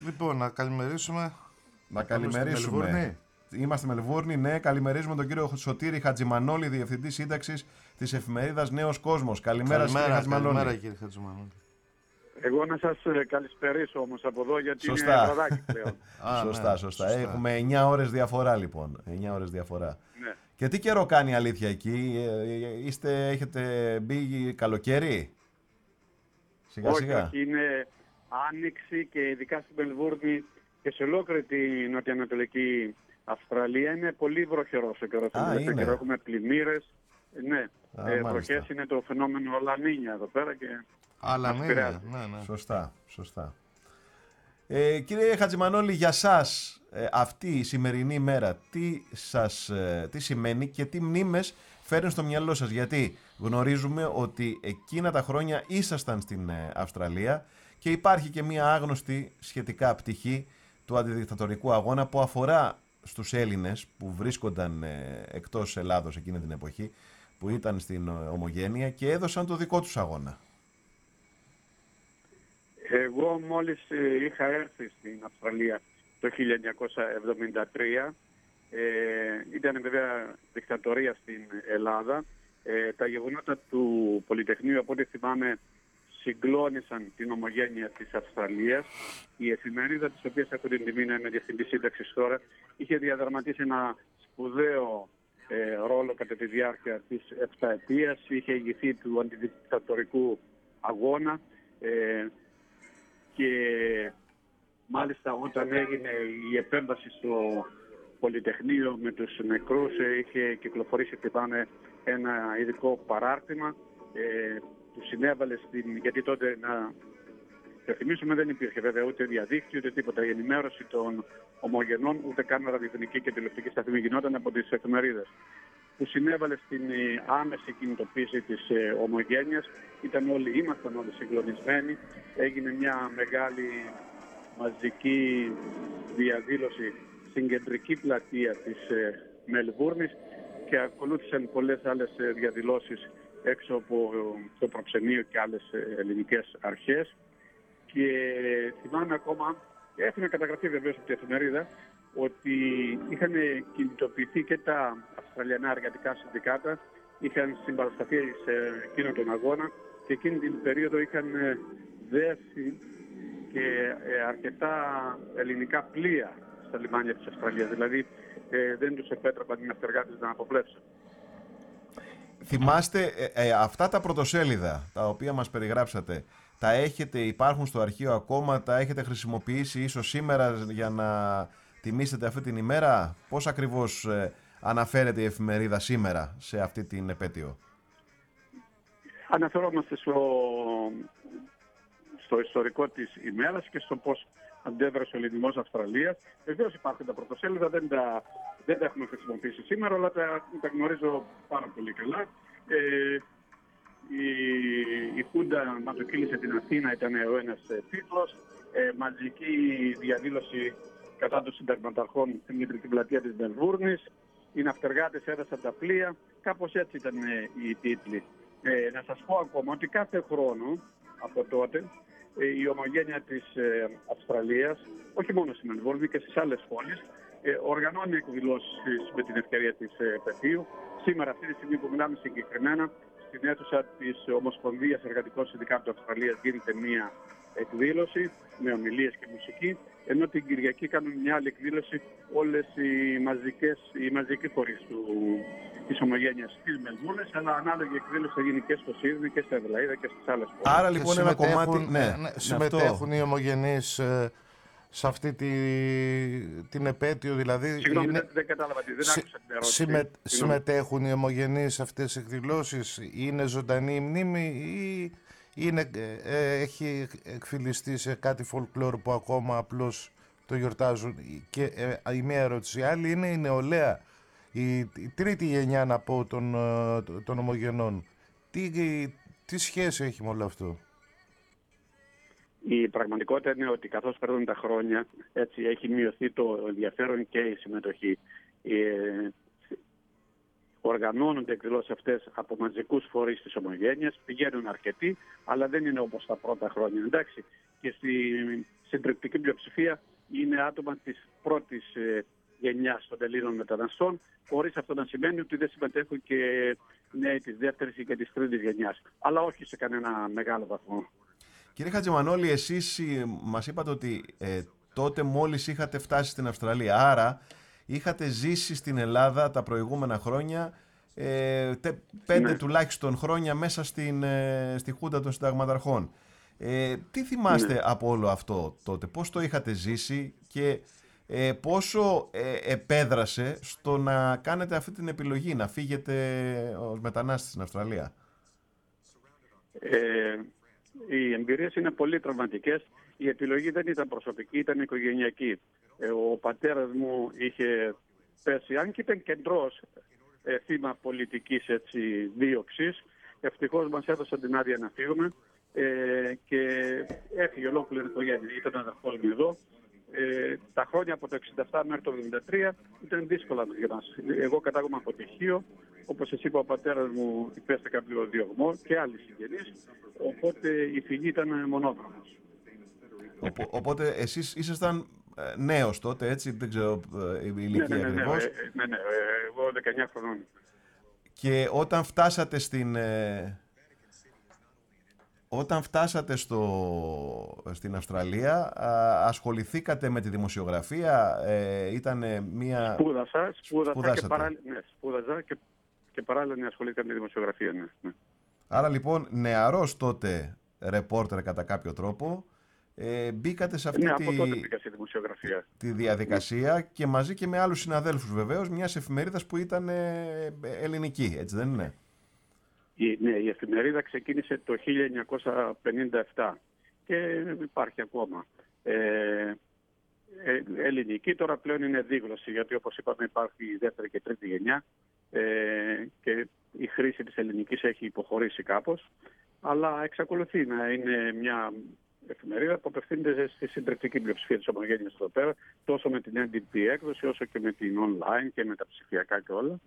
Λοιπόν, να καλημερίσουμε. Να Στη Μελβούρνη. καλημερίσουμε. Είμαστε Μελβούρνη, ναι. Καλημερίζουμε τον κύριο Σωτήρη Χατζημανόλη, διευθυντή σύνταξης της εφημερίδας Νέος Κόσμος. Καλημέρα, κύριε Χατζημανόλη. Καλημέρα, κύριε Χατζημανόλη. Εγώ να σας καλησπερίσω όμως από εδώ, γιατί Σωστά. είναι βραδάκι πλέον. Σωστά. Έχουμε 9 ώρες διαφορά, λοιπόν. 9 ώρες διαφορά. Ναι. Και τι καιρό κάνει, αλήθεια, εκεί? Έχετε μπει καλοκαίρι? Σιγά σιγά. Όχι, είναι άνοιξη και ειδικά στην Μελβούρνη και σε ολόκληρη τη νοτιοανατολική Αυστραλία είναι πολύ βροχερός ο καιρός. Είναι. Έχουμε πλημμύρες. Ναι, μάλιστα. βροχές είναι το φαινόμενο Λανίνια εδώ πέρα και Αλλά μας ναι, πειράζει. ναι. Σωστά. Κύριε Χατζημανόλη, για σας αυτή η σημερινή μέρα τι σημαίνει και τι μνήμες φέρνει στο μυαλό σας? Γιατί γνωρίζουμε ότι εκείνα τα χρόνια ήσασταν στην Αυστραλία και υπάρχει και μία άγνωστη σχετικά πτυχή του αντιδικτατορικού αγώνα που αφορά στους Έλληνες που βρίσκονταν εκτός Ελλάδος εκείνη την εποχή, που ήταν στην Ομογένεια και έδωσαν το δικό τους αγώνα. Εγώ μόλις είχα έρθει στην Αυστραλία το 1973, ήταν βέβαια δικτατορία στην Ελλάδα. Τα γεγονότα του Πολυτεχνείου, από ό,τι θυμάμαι, συγκλώνησαν την ομογένεια της Αυστραλίας. Η εφημερίδα, της οποίας έχω την τιμή να είμαι διευθυντής σύνταξης τώρα, είχε διαδραματίσει ένα σπουδαίο ρόλο κατά τη διάρκεια της 7ετίας. Είχε ηγηθεί του αντιδικτατορικού αγώνα και μάλιστα όταν έγινε η επέμβαση στο Πολυτεχνείο με τους νεκρούς, είχε κυκλοφορήσει, θυμάμαι, ένα ειδικό παράρτημα που συνέβαλε γιατί τότε, να θυμίσουμε, δεν υπήρχε βέβαια ούτε διαδίκτυο ούτε τίποτα. Η ενημέρωση των ομογενών, ούτε καν ραδιοφωνική και τηλεοπτική σταθμή, γινόταν από τις εφημερίδες. Που συνέβαλε στην άμεση κινητοποίηση της ομογένειας. Ήμασταν όλοι συγκλονισμένοι. Έγινε μια μεγάλη μαζική διαδήλωση στην κεντρική πλατεία της Μελβούρνης και ακολούθησαν πολλές άλλες διαδηλώσεις έξω από το προξενείο και άλλες ελληνικές αρχές. Και θυμάμαι ακόμα, έχουν καταγραφεί βεβαίως από την εφημερίδα, ότι είχαν κινητοποιηθεί και τα Αυστραλιανά εργατικά συνδικάτα, είχαν συμπαρασταθεί σε εκείνον τον αγώνα και εκείνη την περίοδο είχαν δέσει και αρκετά ελληνικά πλοία στα λιμάνια της Αυστραλίας. Δηλαδή δεν τους επέτρεπαν οι ναυτεργάτες να αποπλέψουν. Θυμάστε αυτά τα πρωτοσέλιδα τα οποία μας περιγράψατε, υπάρχουν στο αρχείο ακόμα, τα έχετε χρησιμοποιήσει ίσως σήμερα για να τιμήσετε αυτή την ημέρα? Πώς ακριβώς αναφέρεται η εφημερίδα σήμερα σε αυτή την επέτειο? Αναφερόμαστε στο ιστορικό της ημέρας και στο πώς αντέδρασε ο ελληνισμός Αυστραλίας. Βεβαίως υπάρχουν τα πρωτοσέλιδα, δεν τα έχουμε χρησιμοποιήσει σήμερα, αλλά τα γνωρίζω πάρα πολύ καλά. Η Χούντα μαζοκύλησε την Αθήνα, ήταν ο ένας τίτλος. Μαζική διαδήλωση κατά των συνταγματαρχών στην κεντρική πλατεία της Μελβούρνης. Οι ναυτεργάτες έδωσαν τα πλοία. Κάπως έτσι ήταν οι τίτλοι. Να σας πω ακόμα ότι κάθε χρόνο από τότε η ομογένεια της Αυστραλίας, όχι μόνο στη Μελβούρνη και στις άλλες πόλεις, οργανώνει εκδηλώσεις με την ευκαιρία της επετείου. Σήμερα, αυτή τη στιγμή που μιλάμε συγκεκριμένα, στην αίθουσα της Ομοσπονδίας Εργατικών Συνδικάτων Αυστραλίας γίνεται μία εκδήλωση με ομιλίες και μουσική, ενώ την Κυριακή κάνουν μια άλλη εκδήλωση όλες οι μαζικοί φορείς της ομογένειας της Μελβούρνης, αλλά ανάλογη εκδήλωση θα γίνει και στο Σίδνεϊ και στα Αδελαΐδα και στις άλλες πόλεις. Άρα λοιπόν ένα κομμάτι... συμμετέχουν οι ομογενείς σε αυτή την επέτειο, δηλαδή... Συγγνώμη, δεν κατάλαβα, δεν άκουσα την ερώτηση. Συμμετέχουν οι ομογενείς σε αυτές τις εκδηλώσεις? Είναι ζωντανή η μνήμη ή έχει εκφυλιστεί σε κάτι folklore που ακόμα απλώς το γιορτάζουν? Και η μία ερώτηση. Η άλλη είναι η νεολαία, η τρίτη γενιά, να πω, των ομογενών. Τι σχέση έχει με όλο αυτό? Η πραγματικότητα είναι ότι καθώς περνούν τα χρόνια, έτσι έχει μειωθεί το ενδιαφέρον και η συμμετοχή. Οργανώνονται εκδηλώσεις αυτές από μαζικούς φορείς της ομογένειας, πηγαίνουν αρκετοί, αλλά δεν είναι όπως τα πρώτα χρόνια. Εντάξει, και στη συντριπτική πλειοψηφία είναι άτομα της πρώτης γενιάς των Ελλήνων μεταναστών, χωρίς αυτό να σημαίνει ότι δεν συμμετέχουν και νέοι της δεύτερης και της τρίτης γενιάς, αλλά όχι σε κανένα μεγάλο βαθμό. Κύριε Χατζημανόλη, εσείς μας είπατε ότι τότε μόλις είχατε φτάσει στην Αυστραλία, άρα είχατε ζήσει στην Ελλάδα τα προηγούμενα χρόνια, 5 τουλάχιστον χρόνια μέσα στη Χούντα των Συνταγματαρχών. Τι θυμάστε από όλο αυτό τότε, πώς το είχατε ζήσει και πόσο επέδρασε στο να κάνετε αυτή την επιλογή, να φύγετε ως μετανάστες στην Αυστραλία? Οι εμπειρίες είναι πολύ τραυματικές. Η επιλογή δεν ήταν προσωπική, ήταν οικογενειακή. Ο πατέρας μου είχε πέσει, αν και ήταν κεντρός, θύμα πολιτικής δίωξης. Ευτυχώς μας έδωσαν την άδεια να φύγουμε και έφυγε ολόκληρη η οικογένεια. Ήταν αδερφός μου εδώ. Τα χρόνια από το 1967 μέχρι το 1973 ήταν δύσκολα για μας. Εγώ κατάγομαι από τυχείο. Όπως σας είπα, ο πατέρας μου υπέστη κάποιο διωγμό και άλλοι συγγενείς. Οπότε η φυγή ήταν μονόδρομος. Οπότε εσείς ήσασταν νέος τότε, έτσι, δεν ξέρω η ηλικία ακριβώς. Ναι, εγώ 19 χρονών. Και όταν φτάσατε στην Αυστραλία, ασχοληθήκατε με τη δημοσιογραφία, ήταν μία... Σπούδαζα και παράλληλα ασχολήθηκα με τη δημοσιογραφία, ναι. Άρα λοιπόν νεαρός τότε ρεπόρτερ κατά κάποιο τρόπο, μπήκατε σε αυτή τη διαδικασία και μαζί και με άλλους συναδέλφους βεβαίως μιας εφημερίδας που ήταν ελληνική, έτσι δεν είναι? Ναι, η εφημερίδα ξεκίνησε το 1957 και υπάρχει ακόμα. Ελληνική, τώρα πλέον είναι δίγλωση, γιατί όπως είπαμε υπάρχει η δεύτερη και τρίτη γενιά και η χρήση της ελληνικής έχει υποχωρήσει κάπως, αλλά εξακολουθεί να είναι μια εφημερίδα που απευθύνεται στη συντριπτική πλειοψηφία της ομογένειας εδώ πέρα, τόσο με την NDP έκδοση όσο και με την online και με τα ψηφιακά και όλα.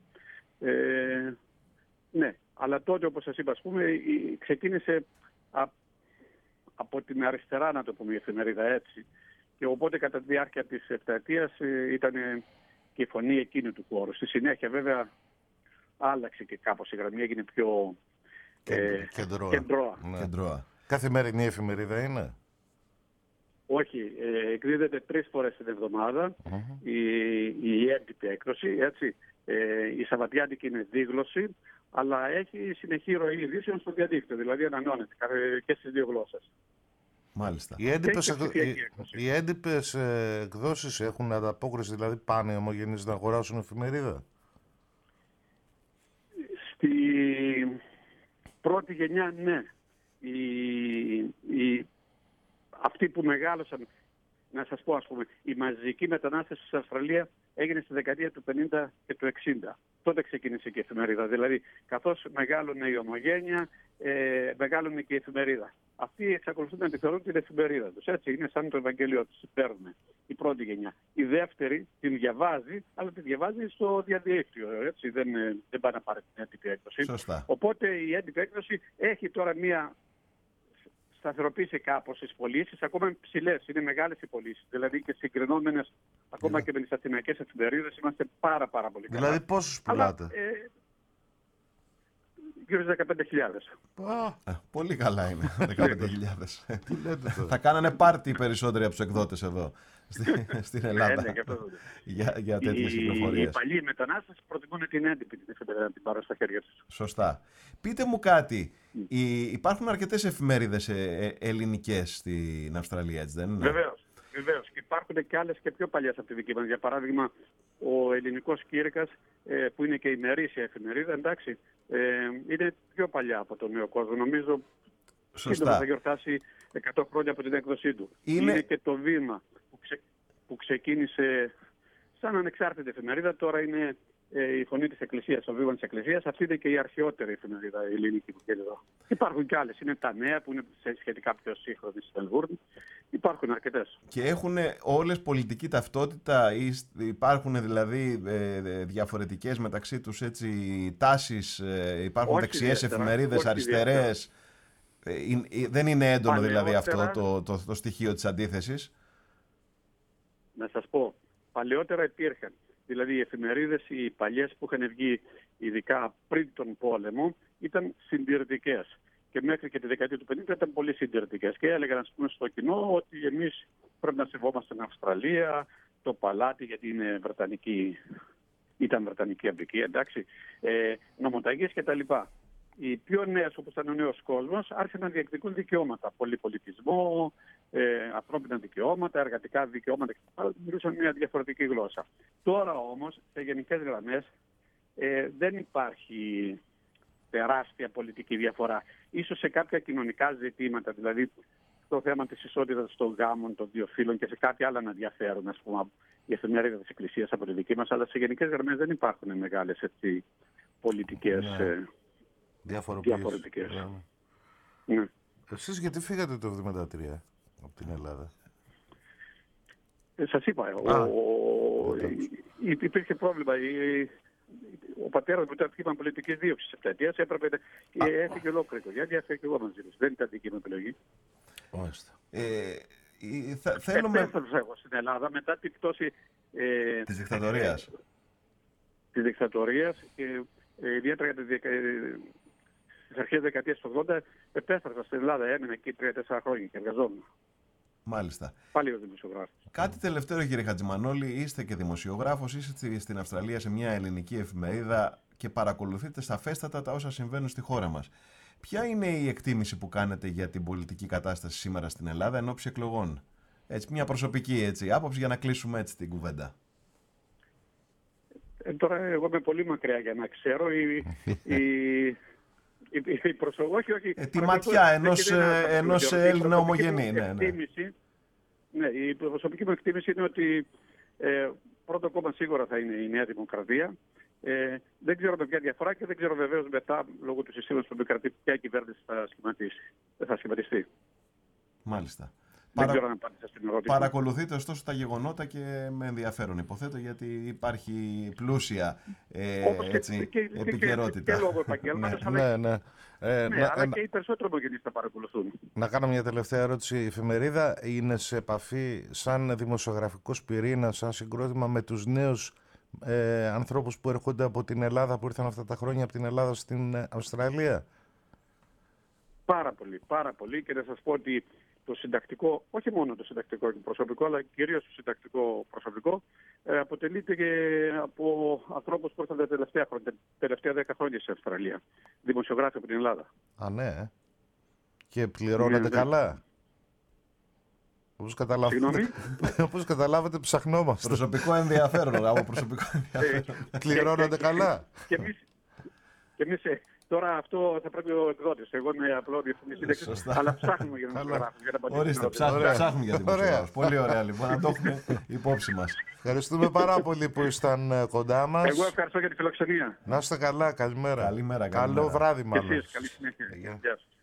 Ναι, αλλά τότε, όπως σας είπα, ας πούμε, ξεκίνησε από την αριστερά, να το πούμε, η εφημερίδα έτσι. Και οπότε κατά τη διάρκεια της επταετίας ήταν και η φωνή εκείνη του χώρου. Στη συνέχεια βέβαια άλλαξε και κάπως η γραμμή, έγινε πιο κεντρώα. Καθημερινή εφημερίδα είναι? Όχι, εκδίδεται 3 φορές την εβδομάδα η έντυπη έκδοση, έτσι. Η σαββατιάτικη είναι δίγλωση, αλλά έχει συνεχή ροή ειδήσεων στο διαδίκτυο, δηλαδή ανανεώνεται και στις 2 γλώσσες. Μάλιστα. Οι έντυπες εκδόσεις έχουν ανταπόκριση, δηλαδή πάνε οι ομογενείς να αγοράσουν εφημερίδα? Στη πρώτη γενιά, ναι. Αυτοί που μεγάλωσαν, να σας πω, ας πούμε, η μαζική μετανάστευση στην Αυστραλία έγινε στη δεκαετία του 50 και του 60. Τότε ξεκίνησε και η εφημερίδα. Δηλαδή, καθώς μεγάλωνε η ομογένεια, μεγάλωνε και η εφημερίδα. Αυτοί εξακολουθούν να τη θεωρούν την εφημερίδα τους. Έτσι, είναι σαν το Ευαγγέλιο τους. Παίρνουν η πρώτη γενιά. Η δεύτερη την διαβάζει, αλλά τη διαβάζει στο διαδίκτυο. Έτσι, δεν πάει να πάρει την έντυπη έκδοση. Σωστά. Οπότε η έντυπη έκδοση έχει τώρα μία σταθεροποίησε κάπως τις πωλήσεις, ακόμα ψηλές, είναι μεγάλες οι πωλήσεις. Δηλαδή και συγκρινόμενες ακόμα και με τις αθηναϊκές εφημερίδες είμαστε πάρα πολύ καλά. Δηλαδή πόσους πουλάτε? Γύρω στις 15.000. Πολύ καλά είναι, 15.000. Θα κάνανε πάρτι οι περισσότεροι από τους εκδότες εδώ στην Ελλάδα για τέτοιες κυκλοφορίες. Οι παλιοί μετανάστες προτιμούν την έντυπη την εφημερίδα να την πάρουν στα χέρια τους. Σωστά. Πείτε μου κάτι, υπάρχουν αρκετές εφημερίδες ελληνικές στην Αυστραλία, έτσι δεν είναι? Βεβαίως. Και υπάρχουν και άλλες και πιο παλιές από τη δική μας. Για παράδειγμα, ο Ελληνικός Κήρυκας, που είναι και η ημερήσια εφημερίδα, εντάξει, είναι πιο παλιά από τον νέο κόσμο. Νομίζω σύντομα θα γιορτάσει 100 χρόνια από την έκδοσή του. Είναι και το Βήμα που ξεκίνησε σαν ανεξάρτητη εφημερίδα. Τώρα είναι η Φωνή της Εκκλησίας, το Βήμα της Εκκλησίας. Αυτή είναι και η αρχαιότερη εφημερίδα η ελληνική που είναι εδώ. Υπάρχουν και άλλες. Είναι τα Νέα που είναι σχετικά πιο σύγχρονη στη Μελβούρνη. Υπάρχουν αρκετές. Και έχουν όλες πολιτική ταυτότητα, υπάρχουν δηλαδή διαφορετικές μεταξύ τους έτσι τάσεις, υπάρχουν δεξιές εφημερίδες, αριστερές? Δεν είναι έντονο δηλαδή Παλαιότερα, αυτό το στοιχείο της αντίθεσης. να σας πω, παλαιότερα υπήρχαν. Δηλαδή οι εφημερίδες, οι παλιές που είχαν βγει ειδικά πριν τον πόλεμο, ήταν συντηρητικές. Και μέχρι και τη δεκαετία του 50 ήταν πολύ συντηρητικές. Και έλεγαν, ας πούμε, στο κοινό ότι εμείς πρέπει να σεβόμαστε την Αυστραλία, το παλάτι, γιατί είναι ήταν βρετανική αμπική, εντάξει, νομοταγίες κτλ. Οι πιο νέες, όπως ήταν ο νέος κόσμος, άρχισαν να διεκδικούν δικαιώματα. Πολυπολιτισμό, ανθρώπινα δικαιώματα, εργατικά δικαιώματα κτλ. Μιλούσαν μια διαφορετική γλώσσα. Τώρα όμως, σε γενικές γραμμές, δεν υπάρχει τεράστια πολιτική διαφορά. Ίσως σε κάποια κοινωνικά ζητήματα, δηλαδή το θέμα της ισότητας των γάμων, των δύο φύλων και σε κάποια άλλα να διαφέρουν, ας πούμε, η εφημερίδα της Εκκλησίας από τη δική μας, αλλά σε γενικές γραμμές δεν υπάρχουν μεγάλες πολιτικές διαφορετικές. Ναι. Εσείς γιατί φύγατε το 1973 από την Ελλάδα? Σας είπα, υπήρχε πρόβλημα. Ο πατέρας μου ήταν θύμα πολιτικής δίωξης επταετίας, έπρεπε έφυγε ολόκληρη οικογένεια, έφυγε και εγώ μαζί της. Δεν ήταν δική μου επιλογή. Επέστρεψα εγώ στην Ελλάδα μετά την πτώση της δικτατορίας. Της δικτατορίας και ιδιαίτερα για στις αρχές δεκαετίας του 80 επέστρεψα στην Ελλάδα, έμεινα εκεί 3-4 χρόνια και εργαζόμουν. Μάλιστα. Πάλι ο δημοσιογράφος. Κάτι τελευταίο, κύριε Χατζημανόλη, είστε και δημοσιογράφος, είστε στην Αυστραλία σε μια ελληνική εφημερίδα και παρακολουθείτε σαφέστατα τα όσα συμβαίνουν στη χώρα μας. Ποια είναι η εκτίμηση που κάνετε για την πολιτική κατάσταση σήμερα στην Ελλάδα εν ώψη εκλογών? Έτσι, μια προσωπική άποψη για να κλείσουμε έτσι την κουβέντα. Τώρα εγώ είμαι πολύ μακριά για να ξέρω. Όχι. Τη ματιά ενός Έλληνα ομογενή. Ναι, η προσωπική μου εκτίμηση είναι ότι πρώτο κόμμα σίγουρα θα είναι η Νέα Δημοκρατία. Δεν ξέρω με ποια διαφορά και δεν ξέρω βεβαίως μετά, λόγω του συστήματος που επικρατεί, ποια κυβέρνηση θα σχηματιστεί. Μάλιστα. Δεν ξέρω αν απάντησα στην ερώτηση. Παρακολουθείτε ωστόσο τα γεγονότα και με ενδιαφέρον, υποθέτω, γιατί υπάρχει πλούσια επικαιρότητα. Και λόγω επαγγέλματος, αλλά και οι περισσότεροι ομογενείς θα παρακολουθούν. Να κάνω μια τελευταία ερώτηση. Η εφημερίδα είναι σε επαφή σαν δημοσιογραφικός πυρήνας, σαν συγκρότημα με τους νέους ανθρώπους που έρχονται από την Ελλάδα, που ήρθαν αυτά τα χρόνια από την Ελλάδα στην Αυστραλία? Πάρα πολύ, και να σας πω ότι το συντακτικό, όχι μόνο το συντακτικό προσωπικό, αλλά κυρίως το συντακτικό προσωπικό, αποτελείται και από ανθρώπους που ήρθαν τα τελευταία 10 χρόνια στην Αυστραλία. Δημοσιογράφοι από την Ελλάδα. Α, ναι. Και πληρώνονται καλά? Όπως καταλάβατε, ψαχνόμαστε. Προσωπικό ενδιαφέρον. Πληρώνονται καλά. Και εμείς τώρα αυτό θα πρέπει ο εκδότης. Εγώ είμαι απλό διευθυντής, αλλά ψάχνουμε για να δημοσιογράφους. Ορίστε, ψάχνουμε για δημοσιογράφους. Πολύ ωραία, λοιπόν, να το έχουμε υπόψη μας. Ευχαριστούμε πάρα πολύ που ήσταν κοντά μας. Εγώ ευχαριστώ για τη φιλοξενία. Να είστε καλά, καλημέρα. Καλημέρα. Καλό βράδυ μάλλον. Και εσείς, καλή συνέχεια. Γεια σας.